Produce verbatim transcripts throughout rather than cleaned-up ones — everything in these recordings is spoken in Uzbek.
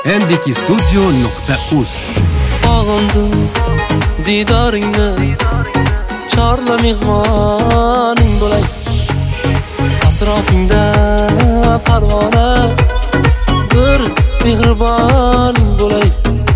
en d k studio nuqta uz. Sog'indim didoringni, chorla mehmoning bo'lay. Atrofingda parvona, bir mehriboning bo'lay.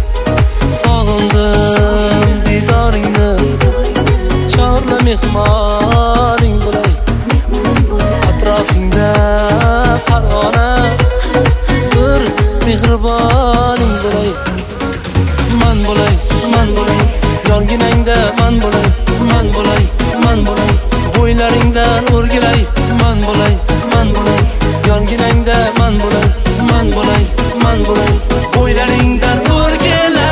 Sog'indim didoringni, chorla mehmoning bo'lay. Atrofingda parvona, bir mehriboning bo'lay. Man bo'lay, man bo'lay, yonginangda man bo'lay, man bo'lay, man bo'lay, bo'ylaringdan o'rgilay. Man bo'lay, man bo'lay, yonginangda man bo'lay, man bo'lay, man bo'lay, bo'ylaringdan o'rgilay.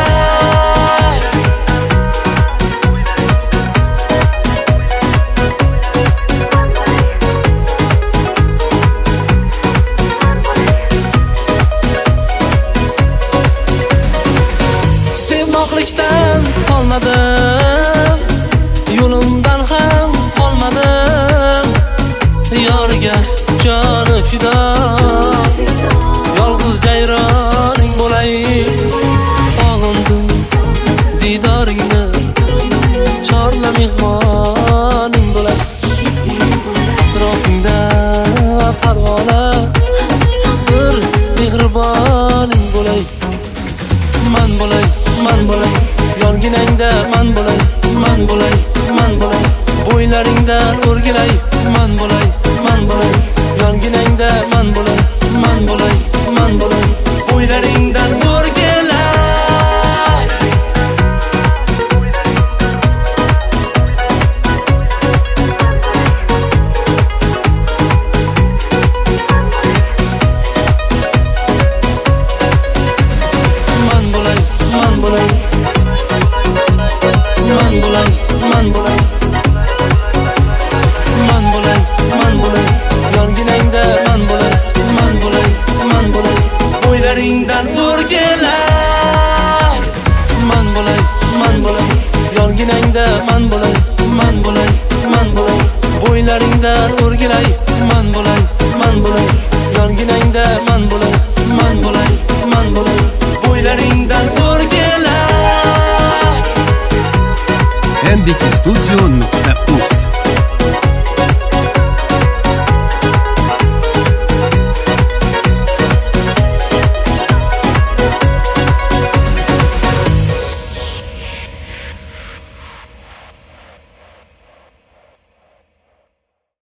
Sevmoqlikdan qolmadim, yo'limdan ham qolmadim. Yoriga joni fido, yolg'iz jayroning bo'lay. Sog'indim didoringni, chorla mehmoning bo'lay. Atrofingda parvona, bir mehriboning bo'lay. Man bo'lay, man bo'lay, yonginangda man bo'lay, man bo'lay, man bo'lay, bo'ylaringdan o'rgilay. Man bo'lay, man bo'lay, yonginangda man bo'lay, man bo'lay, man bo'lay, bo'ylaringdan o'rgilay. Man bo'lay, man bo'lay, man bo'lay, man bo'lay, man bo'lay, man bo'lay, yonginangda man bo'lay, man bo'lay, man bo'lay, bo'ylaringdan o'rgilay. Man bo'lay, man bo'lay, yonginangda man bo'lay, man bo'lay, man bo'lay, bo'ylaringdan o'rgilay. Man bo'lay, man bo'lay, yonginangda man bo'lay, man bo'lay, man bo'lay, bo'ylaringdan o'rgilay. en d k studio nuqta uz.